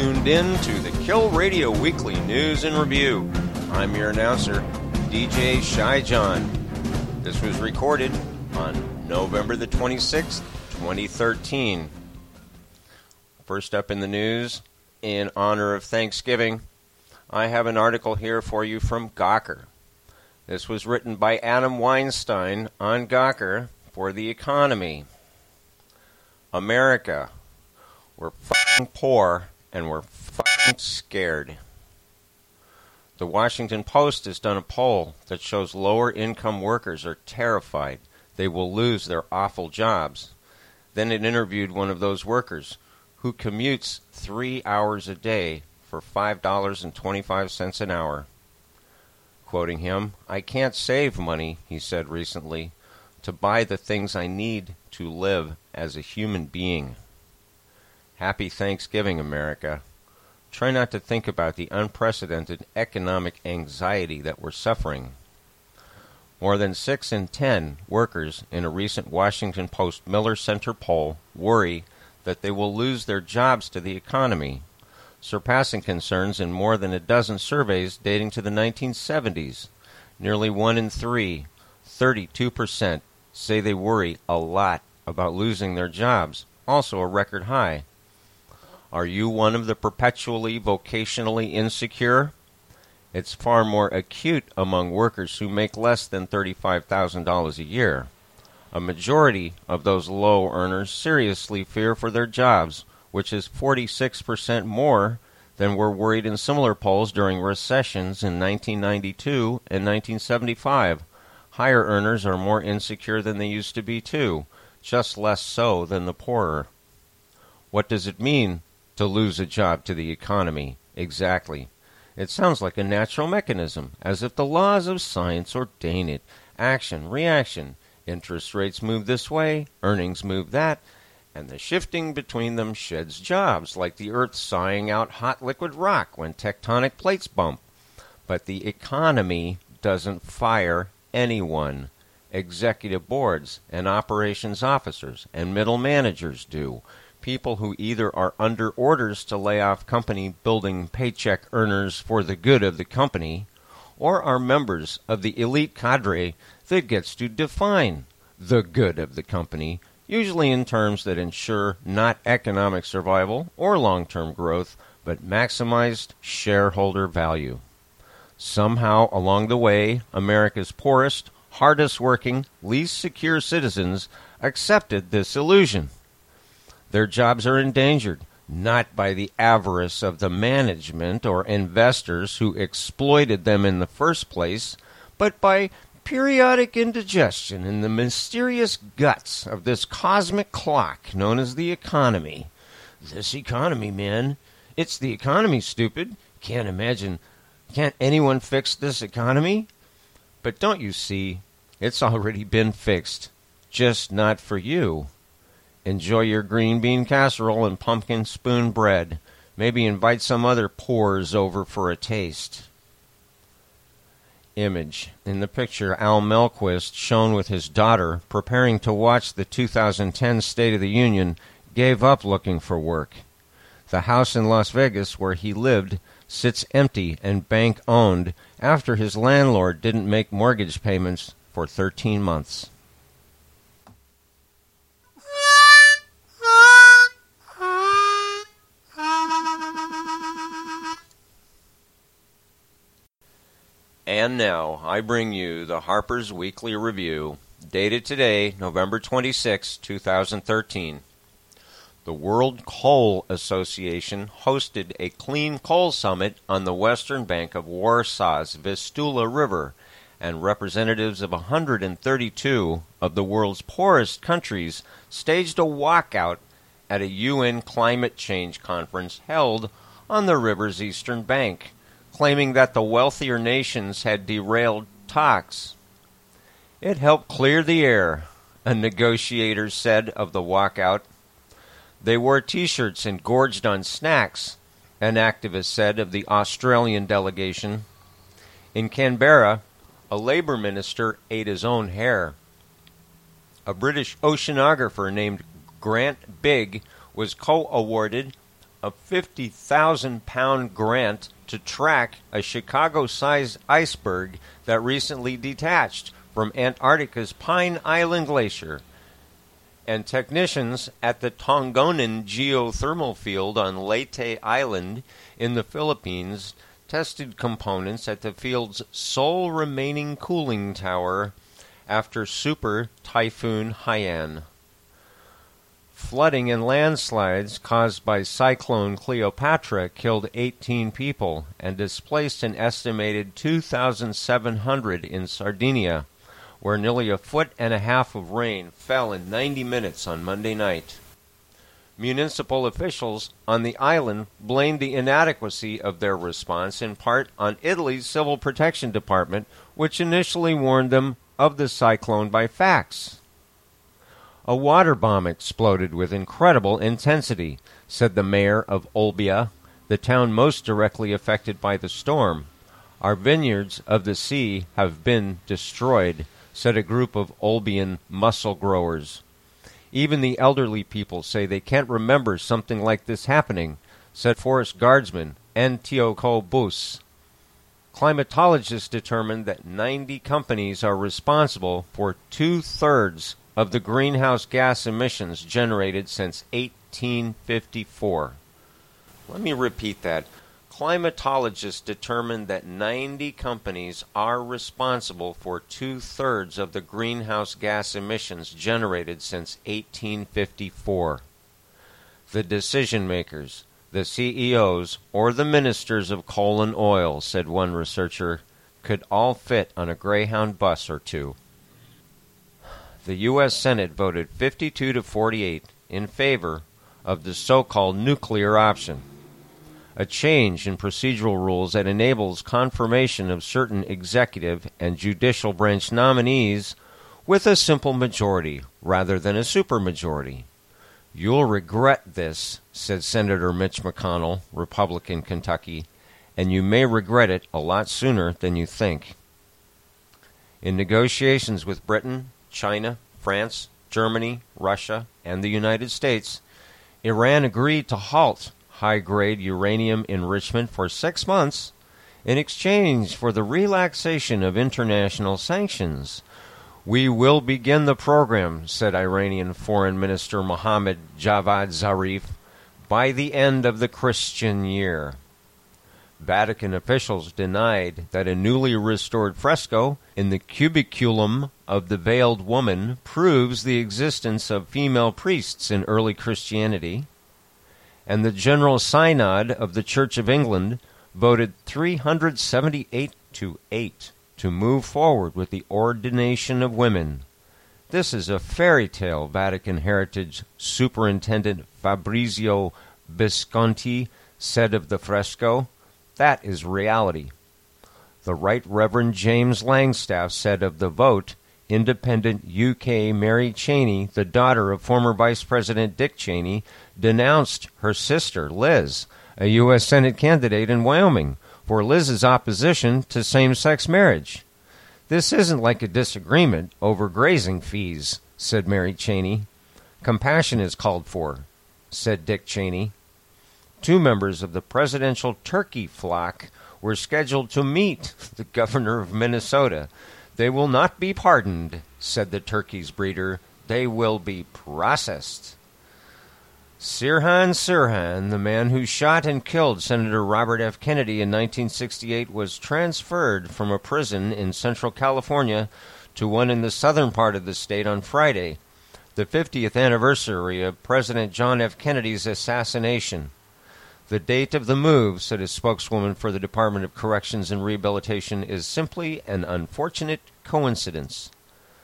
tuned in to the Kill Radio Weekly News and Review. I'm your announcer, DJ Shy John. This was recorded on November the 26th, 2013. First up in the news, in honor of Thanksgiving, I have an article here for you from Gawker. This was written by Adam Weinstein on Gawker for The Economy. America, we're fucking poor and we're fucking scared. The Washington Post has done a poll that shows lower income workers are terrified they will lose their awful jobs. Then it interviewed one of those workers who commutes 3 hours a day for $5.25 an hour. Quoting him, "I can't save money," he said recently, "to buy the things I need to live as a human being." Happy Thanksgiving, America. Try not to think about the unprecedented economic anxiety that we're suffering. More than 6 in 10 workers in a recent Washington Post Miller Center poll worry that they will lose their jobs to the economy, surpassing concerns in more than a dozen surveys dating to the 1970s. Nearly 1 in 3, 32%, say they worry a lot about losing their jobs, also a record high. Are you one of the perpetually vocationally insecure? It's far more acute among workers who make less than $35,000 a year. A majority of those low earners seriously fear for their jobs, which is 46% more than were worried in similar polls during recessions in 1992 and 1975. Higher earners are more insecure than they used to be too, just less so than the poorer. What does it mean to lose a job to the economy? Exactly. It sounds like a natural mechanism, as if the laws of science ordain it. Action, reaction. Interest rates move this way, earnings move that, and the shifting between them sheds jobs, like the earth sighing out hot liquid rock when tectonic plates bump. But the economy doesn't fire anyone. Executive boards and operations officers and middle managers do. People who either are under orders to lay off company building paycheck earners for the good of the company, or are members of the elite cadre that gets to define the good of the company, usually in terms that ensure not economic survival or long-term growth, but maximized shareholder value. Somehow along the way, America's poorest, hardest-working, least secure citizens accepted this illusion. Their jobs are endangered, not by the avarice of the management or investors who exploited them in the first place, but by periodic indigestion in the mysterious guts of this cosmic clock known as the economy. This economy, man. It's the economy, stupid. Can't anyone fix this economy? But don't you see, it's already been fixed. Just not for you. Enjoy your green bean casserole and pumpkin spoon bread. Maybe invite some other poors over for a taste. Image. In the picture, Al Melquist, shown with his daughter, preparing to watch the 2010 State of the Union, gave up looking for work. The house in Las Vegas where he lived sits empty and bank-owned after his landlord didn't make mortgage payments for 13 months. And now, I bring you the Harper's Weekly Review, dated today, November 26, 2013. The World Coal Association hosted a clean coal summit on the western bank of Warsaw's Vistula River, and representatives of 132 of the world's poorest countries staged a walkout at a UN climate change conference held on the river's eastern bank, claiming that the wealthier nations had derailed talks. It helped clear the air, a negotiator said of the walkout. They wore T-shirts and gorged on snacks, an activist said of the Australian delegation. In Canberra, a Labour minister ate his own hair. A British oceanographer named Grant Bigg was co-awarded a 50,000-pound grant to track a Chicago-sized iceberg that recently detached from Antarctica's Pine Island Glacier. And technicians at the Tongonan geothermal field on Leyte Island in the Philippines tested components at the field's sole remaining cooling tower after Super Typhoon Haiyan. Flooding and landslides caused by Cyclone Cleopatra killed 18 people and displaced an estimated 2,700 in Sardinia, where nearly 1.5 feet of rain fell in 90 minutes on Monday night. Municipal officials on the island blamed the inadequacy of their response in part on Italy's Civil Protection Department, which initially warned them of the cyclone by fax. A water bomb exploded with incredible intensity, said the mayor of Olbia, the town most directly affected by the storm. Our vineyards of the sea have been destroyed, said a group of Olbian mussel growers. Even the elderly people say they can't remember something like this happening, said Forest Guardsman Antioco Bus. Climatologists determined that 90 companies are responsible for 2/3 of the greenhouse gas emissions generated since 1854. Let me repeat that. Climatologists determined that 90 companies are responsible for 2/3 of the greenhouse gas emissions generated since 1854. The decision makers, the CEOs, or the ministers of coal and oil, said one researcher, could all fit on a Greyhound bus or two. The U.S. Senate voted 52 to 48 in favor of the so-called nuclear option, a change in procedural rules that enables confirmation of certain executive and judicial branch nominees with a simple majority rather than a supermajority. You'll regret this, said Senator Mitch McConnell, Republican Kentucky, and you may regret it a lot sooner than you think. In negotiations with Britain, China, France, Germany, Russia, and the United States, Iran agreed to halt high-grade uranium enrichment for 6 months in exchange for the relaxation of international sanctions. We will begin the program, said Iranian Foreign Minister Mohammad Javad Zarif, by the end of the Christian year. Vatican officials denied that a newly restored fresco in the cubiculum of the Veiled Woman proves the existence of female priests in early Christianity, and the General Synod of the Church of England voted 378 to 8 to move forward with the ordination of women. This is a fairy tale, Vatican Heritage Superintendent Fabrizio Visconti said of the fresco. That is reality. The Right Reverend James Langstaff said of the vote, independent UK Mary Cheney, the daughter of former Vice President Dick Cheney, denounced her sister, Liz, a U.S. Senate candidate in Wyoming, for Liz's opposition to same-sex marriage. This isn't like a disagreement over grazing fees, said Mary Cheney. Compassion is called for, said Dick Cheney. 2 members of the presidential turkey flock were scheduled to meet the governor of Minnesota. They will not be pardoned, said the turkey's breeder. They will be processed. Sirhan Sirhan, the man who shot and killed Senator Robert F. Kennedy in 1968, was transferred from a prison in Central California to one in the southern part of the state on Friday, the 50th anniversary of President John F. Kennedy's assassination. The date of the move, said a spokeswoman for the Department of Corrections and Rehabilitation, is simply an unfortunate coincidence.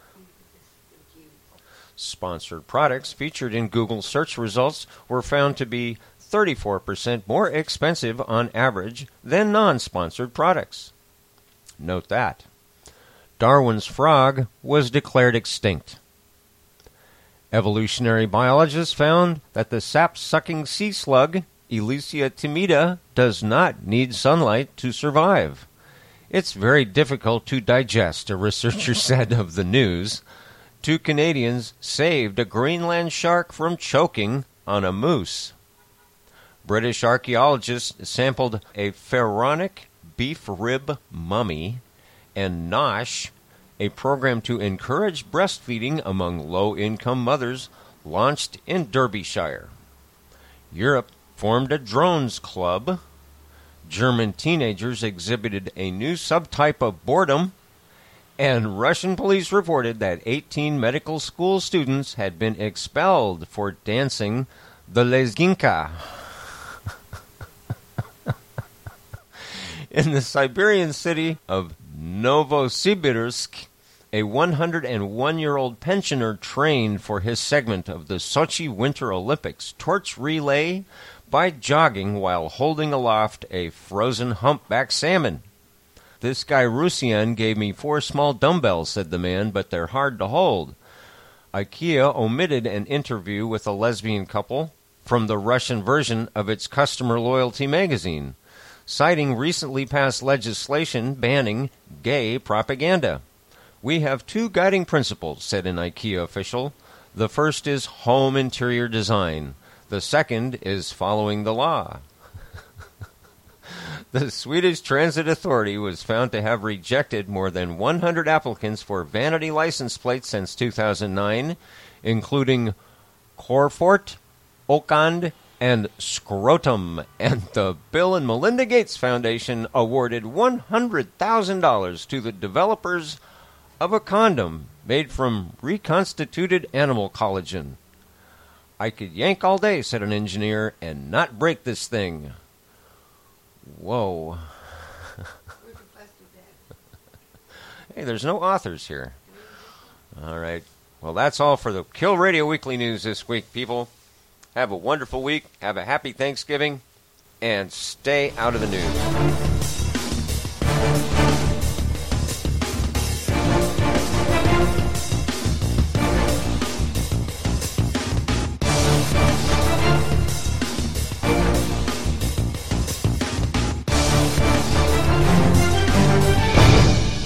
Sponsored products featured in Google search results were found to be 34% more expensive on average than non-sponsored products. Note that. Darwin's frog was declared extinct. Evolutionary biologists found that the sap-sucking sea slug, Elysia timida, does not need sunlight to survive. It's very difficult to digest, a researcher said of the news. 2 Canadians saved a Greenland shark from choking on a moose. British archaeologists sampled a pharaonic beef rib mummy, and NOSH, a program to encourage breastfeeding among low-income mothers, launched in Derbyshire. Europe formed a drones club. German teenagers exhibited a new subtype of boredom. And Russian police reported that 18 medical school students had been expelled for dancing the Lezginka. In the Siberian city of Novosibirsk, a 101-year-old pensioner trained for his segment of the Sochi Winter Olympics torch relay by jogging while holding aloft a frozen humpback salmon. "This guy Rusian gave me 4 small dumbbells," said the man, "but they're hard to hold." IKEA omitted an interview with a lesbian couple from the Russian version of its customer loyalty magazine, citing recently passed legislation banning gay propaganda. "We have 2 guiding principles," said an IKEA official. "The first is home interior design. The second is following the law." The Swedish Transit Authority was found to have rejected more than 100 applicants for vanity license plates since 2009, including Corfort, Okand, and Scrotum, and the Bill and Melinda Gates Foundation awarded $100,000 to the developers of a condom made from reconstituted animal collagen. "I could yank all day," said an engineer, "and not break this thing." Whoa. Hey, there's no authors here. All right. Well, that's all for the Kill Radio Weekly News this week, people. Have a wonderful week. Have a happy Thanksgiving. And stay out of the news.